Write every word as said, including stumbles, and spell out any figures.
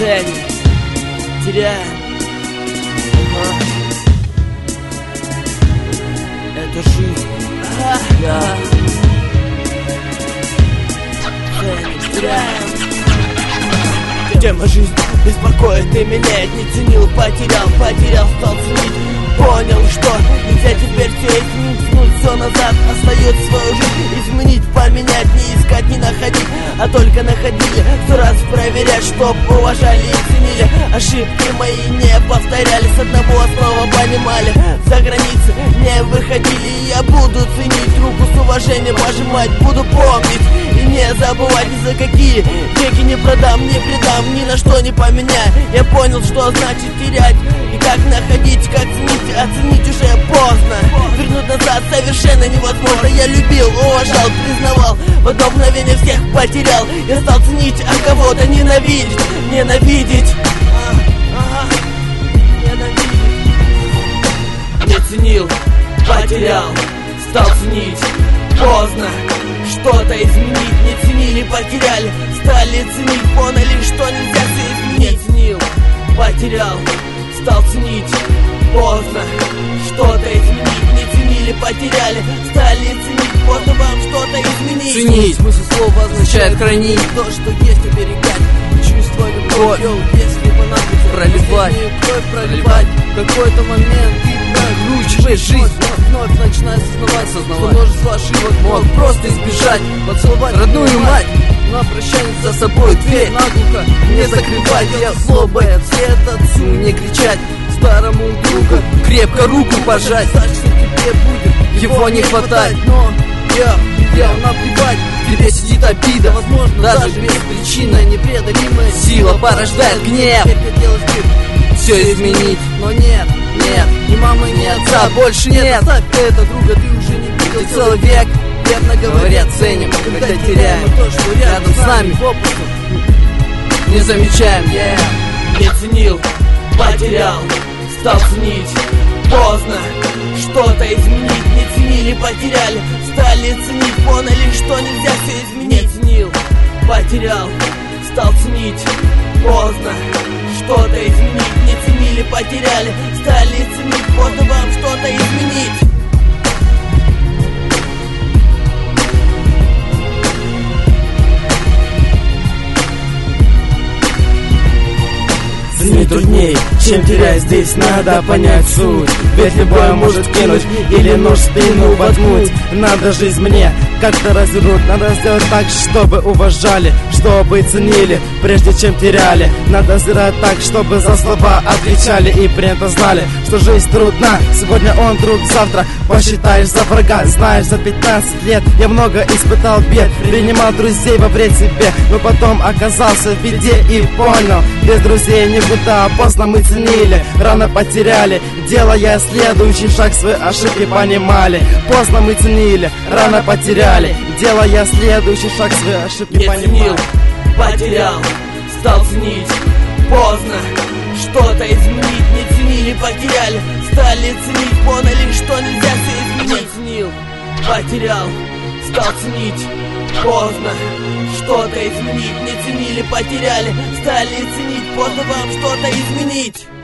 ценим, теряем. Ага. Это жизнь. Ага. Да. Ценим, теряем. Тема жизни беспокоит и меняет. Не ценил, потерял, потерял, стал ценить. Понял, что нельзя теперь все изменить, вернуть все назад. Остается свою жизнь изменить, поменять, не искать, не находить, а только находили. Сто раз проверять, чтоб уважали и ценили. Ошибки мои не повторяли, с одного слова понимали. За границы не выходили, и я буду ценить, руку с уважением пожимать, буду помнить и не забывать ни за какие веки. Не продам, не предам, ни на что не поменяю. Я понял, что значит терять и как находить, как ценить. Оценить уже поздно, вернуть назад совершенно невозможно. Я любил, уважал, признавал, в одно мгновение всех потерял. Я стал ценить, а кого-то ненавидеть, ненавидеть, а, а, ненавидеть. Не ценил, потерял, стал ценить, поздно что-то изменить. Не ценили, потеряли, стали ценить, поняли, что нельзя все изменить. Не ценил, потерял, стал ценить, поздно что-то изменить. Не ценили, потеряли, стали ценить, поздно вам что-то изменить. Ценить, смысл слова означает хранить то, что есть, оберегать. Чувство любовь, если понадобится проливать, кровь проливать. В какой-то момент прокручивай жизнь, вновь, вновь начинай осознавать, осознавать. множество ошибок мог просто избежать, поцеловать родную мать, на прощание за собой дверь наглухо не закрывать. Я злобой от света отцу не кричать, старому другу крепко руку пожать. Знать, что тебе будет его не хватать, но я, я наплевать. В тебе сидит обида, возможно, даже, даже без без причины. непреодолимая Сила порождает гнев, теперь хотелось бы все изменить, но нет, нет, ни мамы, ни отца отца больше нет. Оставь это друга, ты уже не видел Ты целый век, верно говорят, ценим, когда теряем. то, что Рядом с нами попросту не замечаем. yeah. Не ценил, потерял, стал ценить, поздно что-то изменить. Не ценили, потеряли, стали ценить, поняли, что нельзя все изменить. Не ценил, Потерял, стал ценить, поздно что-то изменить. Не ценили, потеряли, стали ценить, поздно вам что-то изменить. Не трудней, чем терять, здесь надо понять суть. Ведь любой может кинуть или нож в спину воткнуть. Надо жизнь мне как-то развернуть. Надо сделать так, чтобы уважали, чтобы ценили, прежде чем теряли. Надо сделать так, чтобы за слова отвечали и при этом знали, что жизнь трудна. Сегодня он друг, завтра посчитаешь за врага. Знаешь, за пятнадцать лет я много испытал бед, принимал друзей во вред себе, но потом оказался в беде и понял, без друзей никуда. Поздно мы ценили, рано потеряли, делая следующий шаг, свои ошибки понимали. Поздно мы ценили, рано потеряли, делая следующий шаг, свои ошибки Не понимали. ценил, потерял, стал ценить, поздно что-то изменить. Не ценили, потеряли, стали ценить, поняли, что нельзя все изменить. Не ценил, потерял, стал ценить, поздно что-то изменить. Не ценили, потеряли, стали ценить, поздно вам что-то изменить.